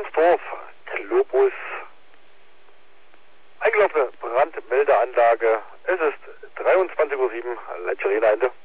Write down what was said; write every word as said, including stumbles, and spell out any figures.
Ransdorf, Globus. Eingelaufene Brandmeldeanlage. Es ist dreiundzwanzig Uhr sieben, Leitschirina Ende.